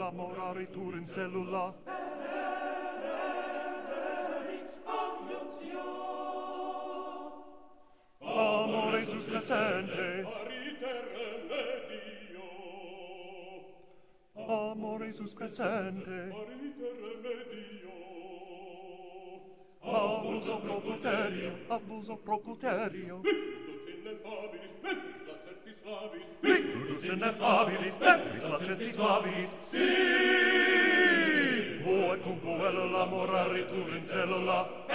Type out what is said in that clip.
l'amor arritur in cellula. Amore suscrescente, amore suscrescente, abuso procuterio, victus ineffabilis, membris lacetis labis, si, quo et cum puello l'amor arritur in cellula,